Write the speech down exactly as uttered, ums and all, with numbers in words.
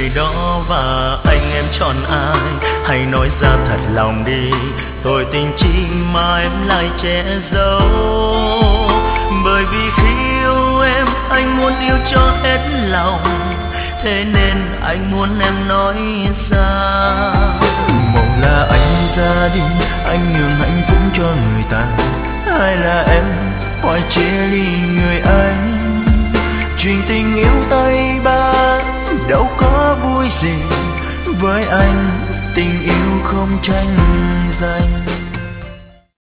người đó và anh em chọn ai? Hãy nói ra thật lòng đi, tôi tình chi mà em lại che giấu. Bởi vì khi yêu em, anh muốn yêu cho hết lòng, thế nên anh muốn em nói ra. Một là anh ra đi, anh nhường hạnh phúc cho người ta, hay là em phải chia ly người anh. Chuyện tình yêu tay ba đâu có vui gì, với anh tình yêu không tranh giành.